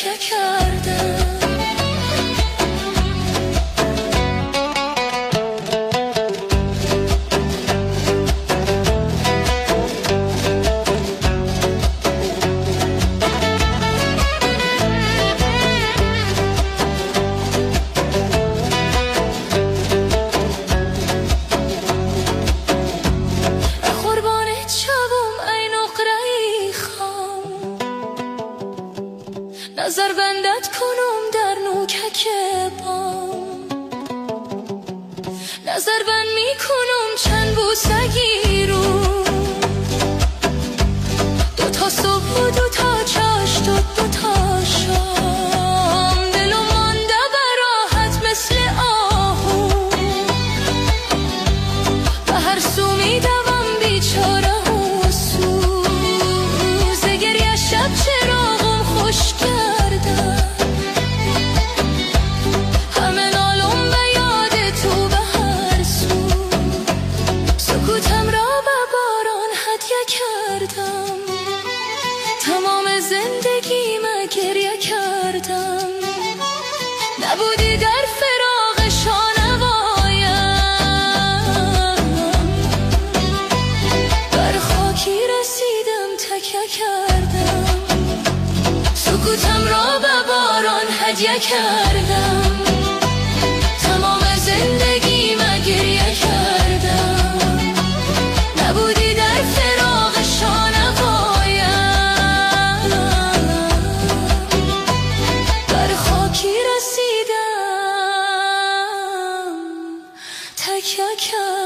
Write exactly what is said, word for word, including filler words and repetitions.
تکیه کردم. نظر بندت کنم در نوکک بام، نظر بند می کنم چند بوسگی رو، دو تا صبح و دو تا چشم و دو تا شام، دلو مانده براحت مثل آهو، به هر سو می دوم بیچاره و سوز گریه شب چراغم خوش کرد. تمام زندگی من گریه کردم، نبودی در فراق شانوایم، بر خاکی رسیدم تکیه کردم، سکوتم را به باران هدیه کردم. تمام زندگی من گریه کردم، نبودی در فراق شانوایم، بر خاکی رسیدم تکیه کردم.